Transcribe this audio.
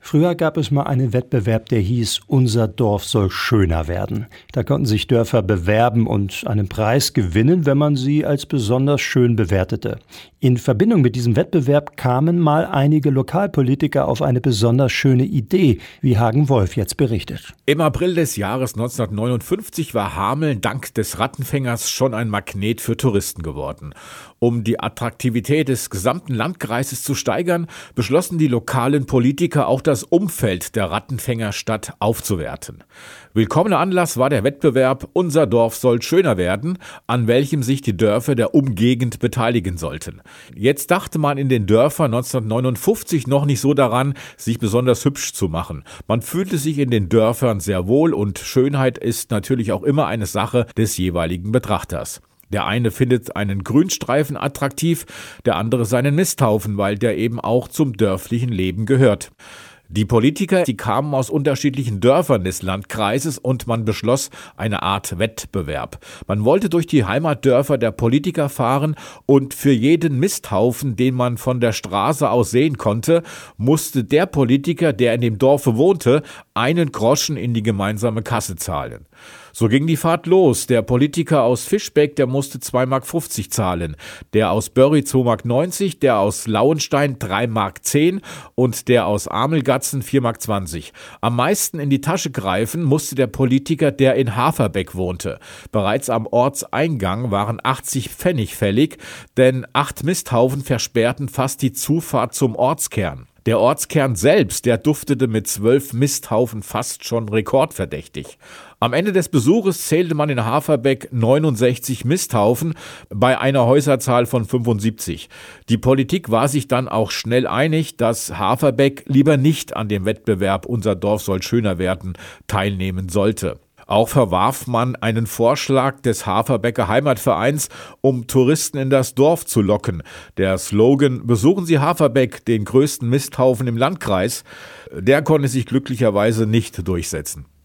Früher gab es mal einen Wettbewerb, der hieß "Unser Dorf soll schöner werden". Da konnten sich Dörfer bewerben und einen Preis gewinnen, wenn man sie als besonders schön bewertete. In Verbindung mit diesem Wettbewerb kamen mal einige Lokalpolitiker auf eine besonders schöne Idee, wie Hagen Wolf jetzt berichtet. Im April des Jahres 1959 war Hameln dank des Rattenfängers schon ein Magnet für Touristen geworden. Um die Attraktivität des gesamten Landkreises zu steigern, beschlossen die lokalen Politiker auch das Umfeld der Rattenfängerstadt aufzuwerten. Willkommener Anlass war der Wettbewerb "Unser Dorf soll schöner werden", an welchem sich die Dörfer der Umgegend beteiligen sollten. Jetzt dachte man in den Dörfern 1959 noch nicht so daran, sich besonders hübsch zu machen. Man fühlte sich in den Dörfern sehr wohl und Schönheit ist natürlich auch immer eine Sache des jeweiligen Betrachters. Der eine findet einen Grünstreifen attraktiv, der andere seinen Misthaufen, weil der eben auch zum dörflichen Leben gehört. Die Politiker, die kamen aus unterschiedlichen Dörfern des Landkreises und man beschloss eine Art Wettbewerb. Man wollte durch die Heimatdörfer der Politiker fahren und für jeden Misthaufen, den man von der Straße aus sehen konnte, musste der Politiker, der in dem Dorfe wohnte, 1 Groschen in die gemeinsame Kasse zahlen. So ging die Fahrt los. Der Politiker aus Fischbeck, der musste 2,50 Mark zahlen. Der aus Börry 2,90 Mark, der aus Lauenstein 3,10 Mark und der aus Amelgatzen 4,20 Mark. Am meisten in die Tasche greifen musste der Politiker, der in Haferbeck wohnte. Bereits am Ortseingang waren 80 Pfennig fällig, denn 8 Misthaufen versperrten fast die Zufahrt zum Ortskern. Der Ortskern selbst, der duftete mit 12 Misthaufen fast schon rekordverdächtig. Am Ende des Besuches zählte man in Haferbeck 69 Misthaufen bei einer Häuserzahl von 75. Die Politik war sich dann auch schnell einig, dass Haferbeck lieber nicht an dem Wettbewerb "Unser Dorf soll schöner werden" teilnehmen sollte. Auch verwarf man einen Vorschlag des Haferbecker Heimatvereins, um Touristen in das Dorf zu locken. Der Slogan "Besuchen Sie Haferbeck, den größten Misthaufen im Landkreis", der konnte sich glücklicherweise nicht durchsetzen.